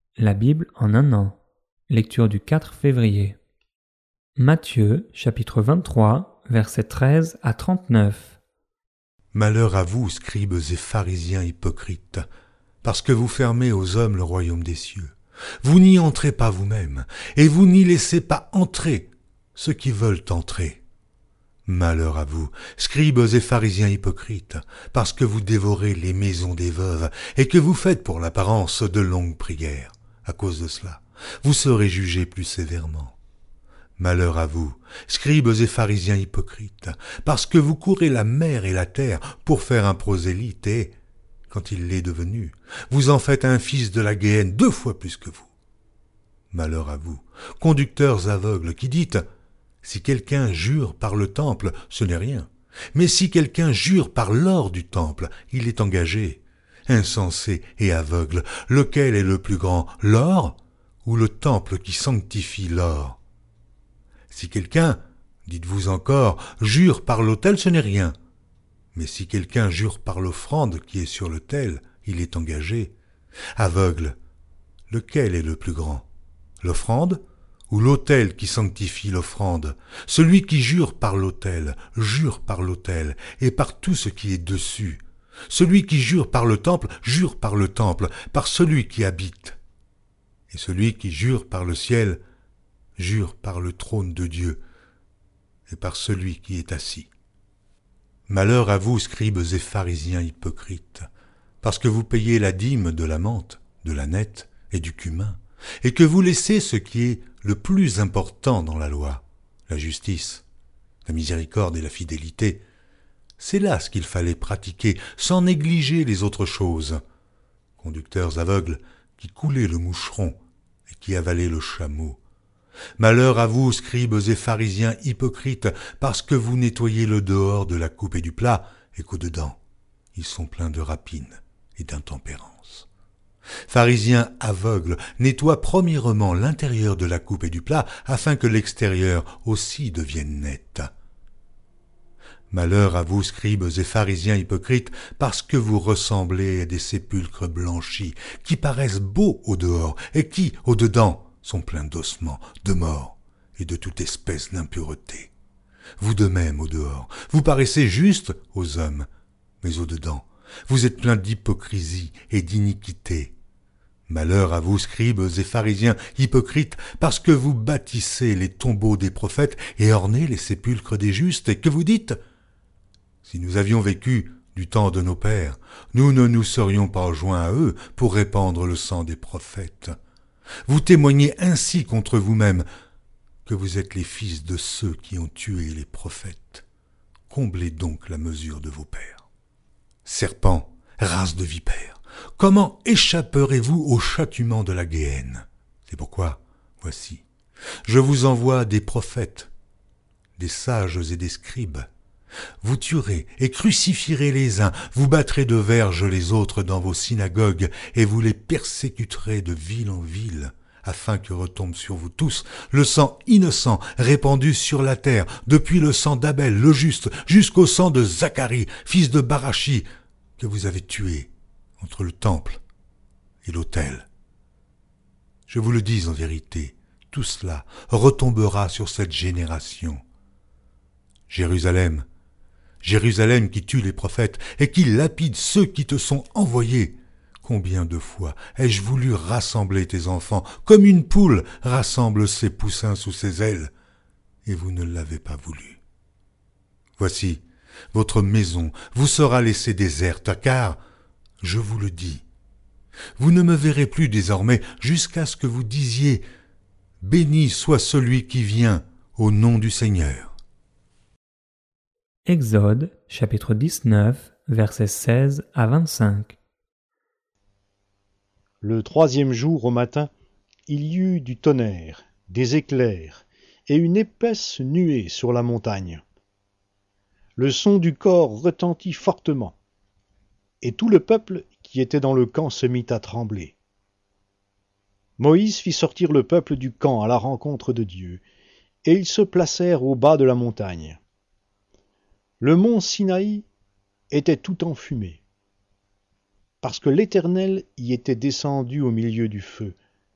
La Bible en un an. Lecture du 4 février. Matthieu, chapitre 23, versets 13 à 39. Malheur à vous, scribes et pharisiens hypocrites, parce que vous fermez aux hommes le royaume des cieux. Vous n'y entrez pas vous-même, et vous n'y laissez pas entrer ceux qui veulent entrer. Malheur à vous, scribes et pharisiens hypocrites, parce que vous dévorez les maisons des veuves, et que vous faites pour l'apparence de longues prières. À cause de cela, vous serez jugés plus sévèrement. Malheur à vous, scribes et pharisiens hypocrites, parce que vous courez la mer et la terre pour faire un prosélyte et, quand il l'est devenu, vous en faites un fils de la Géhenne 2 fois plus que vous. Malheur à vous, conducteurs aveugles, qui dites « Si quelqu'un jure par le temple, ce n'est rien. Mais si quelqu'un jure par l'or du temple, il est engagé. Insensé et aveugle, lequel est le plus grand, l'or ou le temple qui sanctifie l'or ? Si quelqu'un, dites-vous encore, jure par l'autel, ce n'est rien. Mais si quelqu'un jure par l'offrande qui est sur l'autel, il est engagé. Aveugle, lequel est le plus grand ? L'offrande ou l'autel qui sanctifie l'offrande ? Celui qui jure par l'autel, jure par l'autel et par tout ce qui est dessus. Celui qui jure par le temple, jure par le temple, par celui qui habite. Et celui qui jure par le ciel, jure par le trône de Dieu et par celui qui est assis. Malheur à vous, scribes et pharisiens hypocrites, parce que vous payez la dîme de la menthe, de la nette et du cumin, et que vous laissez ce qui est le plus important dans la loi, la justice, la miséricorde et la fidélité. C'est là ce qu'il fallait pratiquer, sans négliger les autres choses. Conducteurs aveugles qui coulaient le moucheron et qui avalaient le chameau. Malheur à vous, scribes et pharisiens hypocrites, parce que vous nettoyez le dehors de la coupe et du plat, et qu'au-dedans, ils sont pleins de rapine et d'intempérance. Pharisiens aveugles, nettoient premièrement l'intérieur de la coupe et du plat, afin que l'extérieur aussi devienne net. Malheur à vous, scribes et pharisiens hypocrites, parce que vous ressemblez à des sépulcres blanchis, qui paraissent beaux au dehors, et qui, au dedans, sont pleins d'ossements, de morts et de toute espèce d'impureté. Vous de même, au dehors, vous paraissez justes aux hommes, mais au dedans, vous êtes pleins d'hypocrisie et d'iniquité. Malheur à vous, scribes et pharisiens hypocrites, parce que vous bâtissez les tombeaux des prophètes et ornez les sépulcres des justes, et que vous dites « Si nous avions vécu du temps de nos pères, nous ne nous serions pas joints à eux pour répandre le sang des prophètes. » Vous témoignez ainsi contre vous-même que vous êtes les fils de ceux qui ont tué les prophètes. Comblez donc la mesure de vos pères. Serpents, race de vipères, comment échapperez-vous au châtiment de la Géhenne ? C'est pourquoi, voici, je vous envoie des prophètes, des sages et des scribes. Vous tuerez et crucifierez les uns, vous battrez de verge les autres dans vos synagogues, et vous les persécuterez de ville en ville, afin que retombe sur vous tous le sang innocent répandu sur la terre, depuis le sang d'Abel le juste, jusqu'au sang de Zacharie, fils de Barachi, que vous avez tué entre le temple et l'autel. Je vous le dis en vérité, tout cela retombera sur cette génération. Jérusalem, Jérusalem qui tue les prophètes et qui lapide ceux qui te sont envoyés. Combien de fois ai-je voulu rassembler tes enfants, comme une poule rassemble ses poussins sous ses ailes, et vous ne l'avez pas voulu. Voici, votre maison vous sera laissée déserte, car, je vous le dis, vous ne me verrez plus désormais jusqu'à ce que vous disiez « Béni soit celui qui vient au nom du Seigneur ». Exode, chapitre 19, versets 16 à 25. Le 3e jour au matin, il y eut du tonnerre, des éclairs et une épaisse nuée sur la montagne. Le son du cor retentit fortement, et tout le peuple qui était dans le camp se mit à trembler. Moïse fit sortir le peuple du camp à la rencontre de Dieu, et ils se placèrent au bas de la montagne. Le mont Sinaï était tout en fumée, parce que l'Éternel y était descendu au milieu du feu,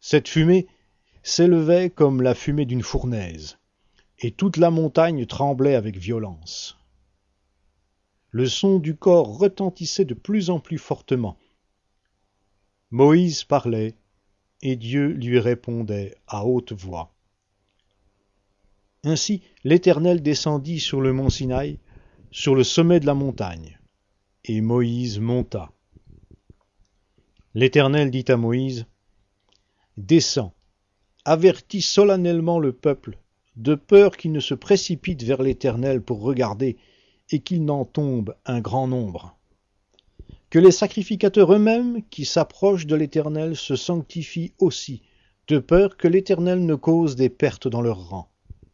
Cette fumée s'élevait comme la fumée d'une fournaise, et toute la montagne tremblait avec violence. Le son du cor retentissait de plus en plus fortement. Moïse parlait, et Dieu lui répondait à haute voix. Ainsi l'Éternel descendit sur le mont Sinaï, sur le sommet de la montagne, et Moïse monta. L'Éternel dit à Moïse, « Descends, avertis solennellement le peuple, de peur qu'il ne se précipite vers l'Éternel pour regarder, et qu'il n'en tombe un grand nombre. Que les sacrificateurs eux-mêmes qui s'approchent de l'Éternel se sanctifient aussi, de peur que l'Éternel ne cause des pertes dans leur rang. »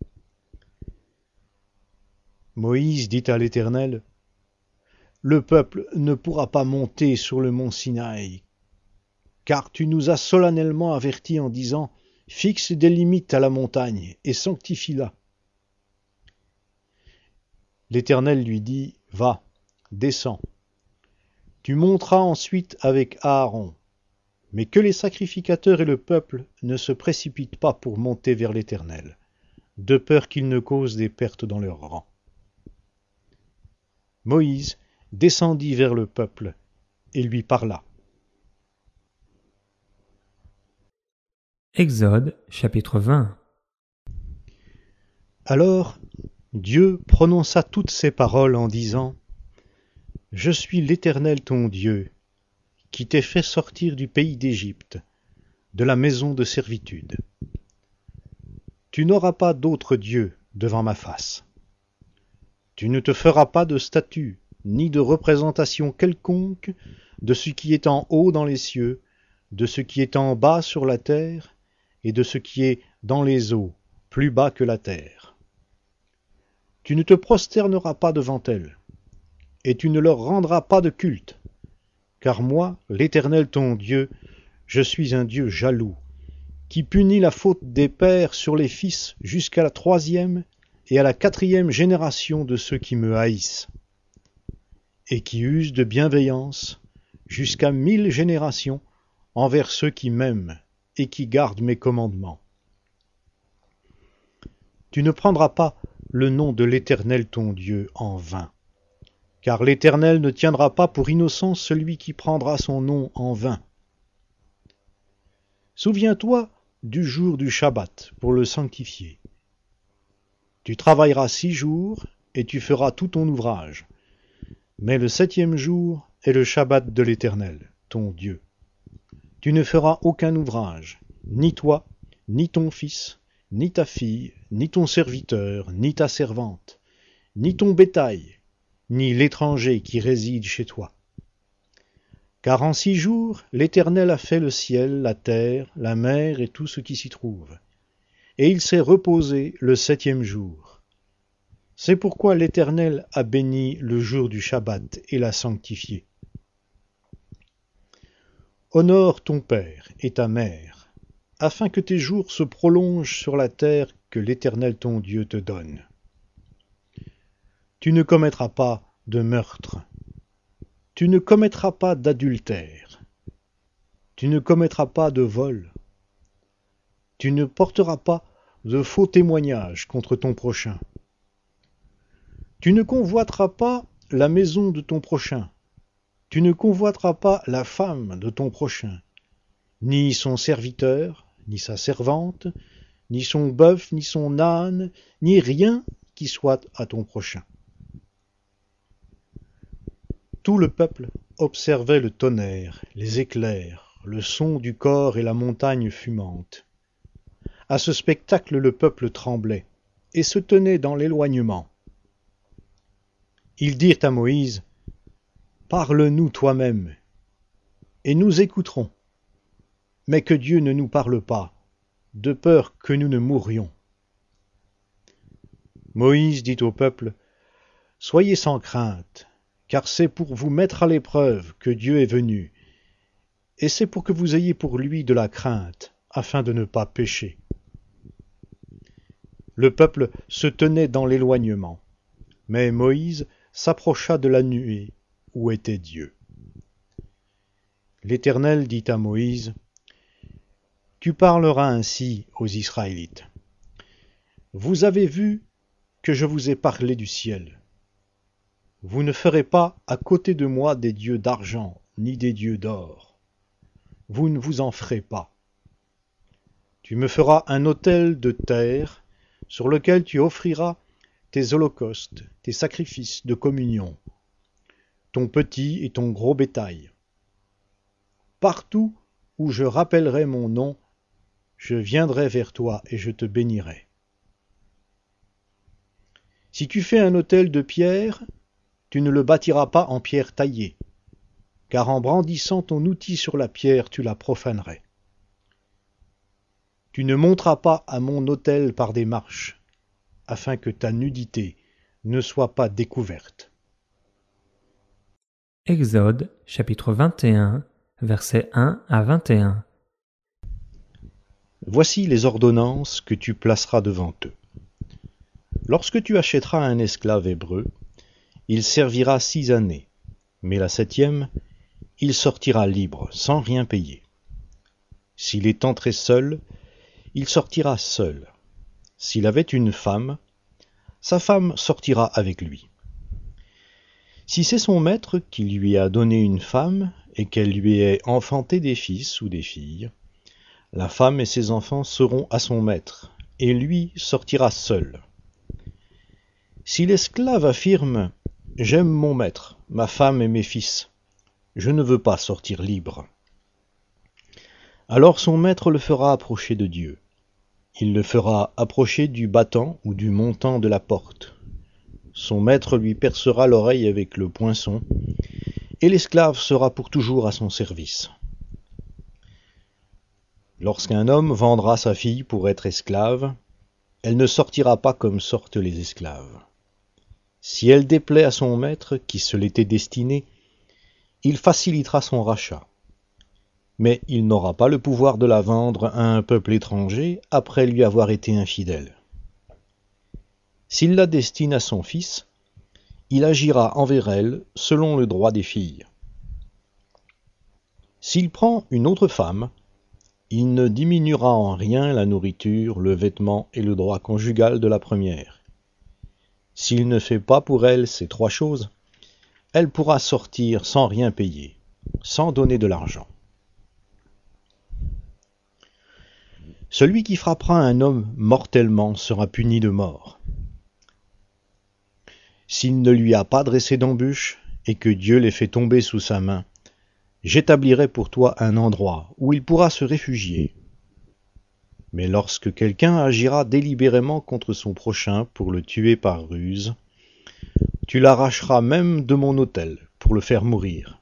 Moïse dit à l'Éternel, « Le peuple ne pourra pas monter sur le mont Sinaï, car tu nous as solennellement avertis en disant, « Fixe des limites à la montagne et sanctifie-la. » L'Éternel lui dit, « Va, descends. Tu monteras ensuite avec Aaron, mais que les sacrificateurs et le peuple ne se précipitent pas pour monter vers l'Éternel, de peur qu'ils ne causent des pertes dans leur rang. » Moïse descendit vers le peuple et lui parla. Exode chapitre 20. Alors Dieu prononça toutes ces paroles en disant, « Je suis l'Éternel ton Dieu, qui t'ai fait sortir du pays d'Égypte, de la maison de servitude. Tu n'auras pas d'autre Dieu devant ma face. Tu ne te feras pas de statue, ni de représentation quelconque de ce qui est en haut dans les cieux, de ce qui est en bas sur la terre, et de ce qui est dans les eaux, plus bas que la terre. Tu ne te prosterneras pas devant elles, et tu ne leur rendras pas de culte, car moi, l'Éternel ton Dieu, je suis un Dieu jaloux, qui punit la faute des pères sur les fils jusqu'à la 3e et à la 4e génération de ceux qui me haïssent, et qui use de bienveillance jusqu'à 1000 générations envers ceux qui m'aiment et qui gardent mes commandements. Tu ne prendras pas le nom de l'Éternel ton Dieu en vain, car l'Éternel ne tiendra pas pour innocent celui qui prendra son nom en vain. Souviens-toi du jour du Shabbat pour le sanctifier. Tu travailleras 6 jours et tu feras tout ton ouvrage. Mais le 7e jour est le Shabbat de l'Éternel, ton Dieu. Tu ne feras aucun ouvrage, ni toi, ni ton fils, ni ta fille, ni ton serviteur, ni ta servante, ni ton bétail, ni l'étranger qui réside chez toi. Car en 6 jours, l'Éternel a fait le ciel, la terre, la mer et tout ce qui s'y trouve. Et il s'est reposé le 7e jour. C'est pourquoi l'Éternel a béni le jour du Shabbat et l'a sanctifié. Honore ton père et ta mère, afin que tes jours se prolongent sur la terre que l'Éternel ton Dieu te donne. Tu ne commettras pas de meurtre. Tu ne commettras pas d'adultère. Tu ne commettras pas de vol. Tu ne porteras pas de faux témoignages contre ton prochain. Tu ne convoiteras pas la maison de ton prochain. Tu ne convoiteras pas la femme de ton prochain, ni son serviteur, ni sa servante, ni son bœuf, ni son âne, ni rien qui soit à ton prochain. Tout le peuple observait le tonnerre, les éclairs, le son du cor et la montagne fumante. À ce spectacle le peuple tremblait et se tenait dans l'éloignement. Ils dirent à Moïse, « Parle-nous toi-même, et nous écouterons, mais que Dieu ne nous parle pas, de peur que nous ne mourions. » Moïse dit au peuple, « Soyez sans crainte, car c'est pour vous mettre à l'épreuve que Dieu est venu, et c'est pour que vous ayez pour lui de la crainte, afin de ne pas pécher. » Le peuple se tenait dans l'éloignement, mais Moïse s'approcha de la nuée où était Dieu. L'Éternel dit à Moïse, tu parleras ainsi aux Israélites. Vous avez vu que je vous ai parlé du ciel. Vous ne ferez pas à côté de moi des dieux d'argent, ni des dieux d'or. Vous ne vous en ferez pas. Tu me feras un autel de terre sur lequel tu offriras tes holocaustes, tes sacrifices de communion, ton petit et ton gros bétail. Partout où je rappellerai mon nom, je viendrai vers toi et je te bénirai. Si tu fais un autel de pierre, tu ne le bâtiras pas en pierre taillée, car en brandissant ton outil sur la pierre, tu la profanerais. Tu ne monteras pas à mon autel par des marches, afin que ta nudité ne soit pas découverte. Exode, chapitre 21, versets 1 à 21. Voici les ordonnances que tu placeras devant eux. Lorsque tu achèteras un esclave hébreu, il servira 6 années, mais la 7e, il sortira libre, sans rien payer. S'il est entré seul, il sortira seul. S'il avait une femme, sa femme sortira avec lui. Si c'est son maître qui lui a donné une femme et qu'elle lui ait enfanté des fils ou des filles, la femme et ses enfants seront à son maître, et lui sortira seul. Si l'esclave affirme « J'aime mon maître, ma femme et mes fils, je ne veux pas sortir libre », alors son maître le fera approcher de Dieu. Il le fera approcher du battant ou du montant de la porte. Son maître lui percera l'oreille avec le poinçon, et l'esclave sera pour toujours à son service. Lorsqu'un homme vendra sa fille pour être esclave, elle ne sortira pas comme sortent les esclaves. Si elle déplaît à son maître qui se l'était destinée, il facilitera son rachat. Mais il n'aura pas le pouvoir de la vendre à un peuple étranger après lui avoir été infidèle. S'il la destine à son fils, il agira envers elle selon le droit des filles. S'il prend une autre femme, il ne diminuera en rien la nourriture, le vêtement et le droit conjugal de la première. S'il ne fait pas pour elle ces 3 choses, elle pourra sortir sans rien payer, sans donner de l'argent. Celui qui frappera un homme mortellement sera puni de mort. S'il ne lui a pas dressé d'embûche et que Dieu l'ait fait tomber sous sa main, j'établirai pour toi un endroit où il pourra se réfugier. Mais lorsque quelqu'un agira délibérément contre son prochain pour le tuer par ruse, tu l'arracheras même de mon autel pour le faire mourir.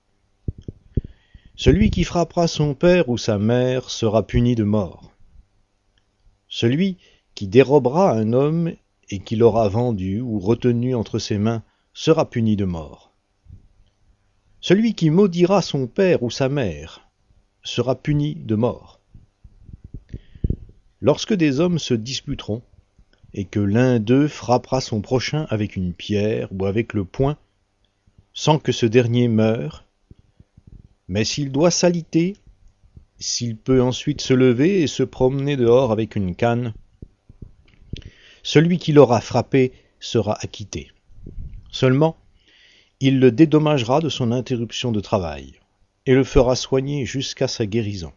Celui qui frappera son père ou sa mère sera puni de mort. Celui qui dérobera un homme et qui l'aura vendu ou retenu entre ses mains sera puni de mort. Celui qui maudira son père ou sa mère sera puni de mort. Lorsque des hommes se disputeront, et que l'un d'eux frappera son prochain avec une pierre ou avec le poing, sans que ce dernier meure, mais s'il doit s'aliter, s'il peut ensuite se lever et se promener dehors avec une canne, celui qui l'aura frappé sera acquitté. Seulement, il le dédommagera de son interruption de travail, et le fera soigner jusqu'à sa guérison.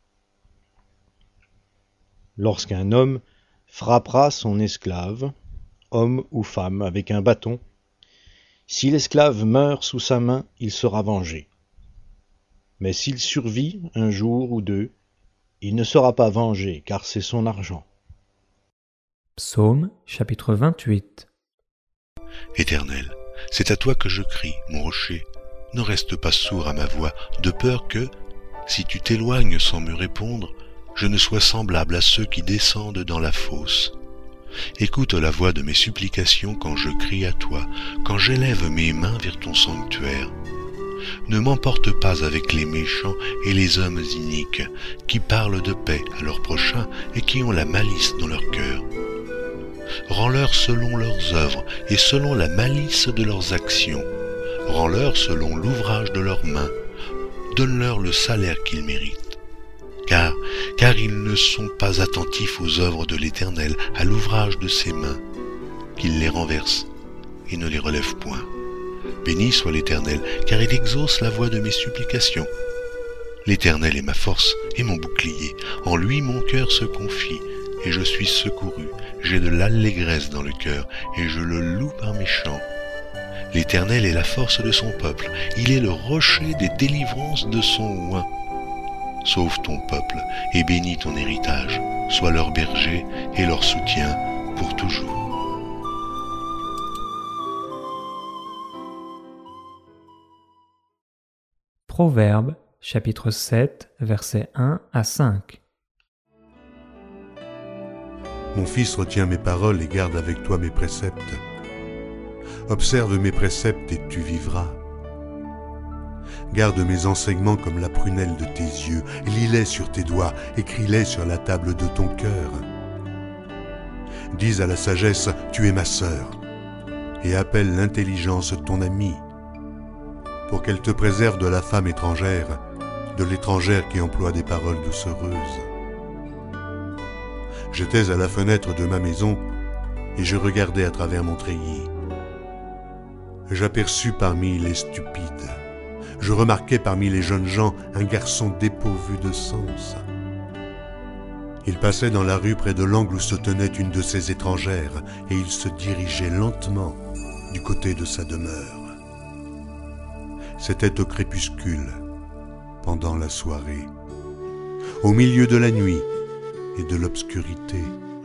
Lorsqu'un homme frappera son esclave, homme ou femme, avec un bâton, si l'esclave meurt sous sa main, il sera vengé. Mais s'il survit 1 jour ou 2, il ne sera pas vengé, car c'est son argent. Psaume, chapitre 28. Éternel, c'est à toi que je crie, mon rocher. Ne reste pas sourd à ma voix, de peur que, si tu t'éloignes sans me répondre, je ne sois semblable à ceux qui descendent dans la fosse. Écoute la voix de mes supplications quand je crie à toi, quand j'élève mes mains vers ton sanctuaire. Ne m'emporte pas avec les méchants et les hommes iniques, qui parlent de paix à leurs prochains et qui ont la malice dans leur cœur. Rends-leur selon leurs œuvres et selon la malice de leurs actions. Rends-leur selon l'ouvrage de leurs mains. Donne-leur le salaire qu'ils méritent. Car car ils ne sont pas attentifs aux œuvres de l'Éternel, à l'ouvrage de ses mains, qu'il les renverse et ne les relève point. Béni soit l'Éternel, car il exauce la voix de mes supplications. L'Éternel est ma force et mon bouclier. En lui mon cœur se confie, et je suis secouru. J'ai de l'allégresse dans le cœur, et je le loue par mes chants. L'Éternel est la force de son peuple. Il est le rocher des délivrances de son oint. Sauve ton peuple, et bénis ton héritage. Sois leur berger et leur soutien pour toujours. Proverbes, chapitre 7, versets 1 à 5. Mon fils, retiens mes paroles et garde avec toi mes préceptes. Observe mes préceptes et tu vivras. Garde mes enseignements comme la prunelle de tes yeux. Lis-les sur tes doigts, écris-les sur la table de ton cœur. Dis à la sagesse, tu es ma sœur, et appelle l'intelligence ton amie, pour qu'elle te préserve de la femme étrangère, de l'étrangère qui emploie des paroles doucereuses. J'étais à la fenêtre de ma maison, et je regardais à travers mon treillis. J'aperçus parmi les stupides, je remarquai parmi les jeunes gens un garçon dépourvu de sens. Il passait dans la rue près de l'angle où se tenait une de ces étrangères, et il se dirigeait lentement du côté de sa demeure. C'était au crépuscule, pendant la soirée, au milieu de la nuit et de l'obscurité.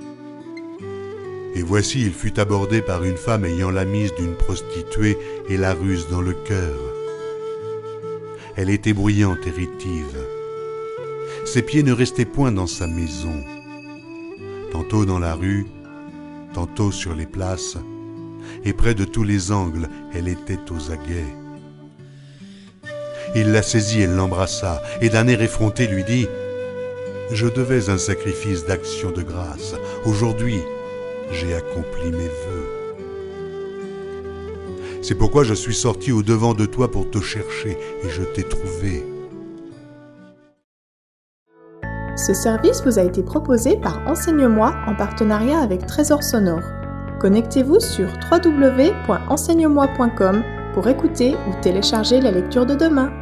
Et voici, il fut abordé par une femme ayant la mise d'une prostituée et la ruse dans le cœur. Elle était bruyante et rétive. Ses pieds ne restaient point dans sa maison. Tantôt dans la rue, tantôt sur les places, et près de tous les angles, elle était aux aguets. Il la saisit et l'embrassa, et d'un air effronté lui dit « Je devais un sacrifice d'action de grâce. Aujourd'hui, j'ai accompli mes vœux. C'est pourquoi je suis sorti au-devant de toi pour te chercher, et je t'ai trouvé. » Ce service vous a été proposé par Enseigne-moi en partenariat avec Trésor Sonore. Connectez-vous sur www.enseigne-moi.com pour écouter ou télécharger la lecture de demain.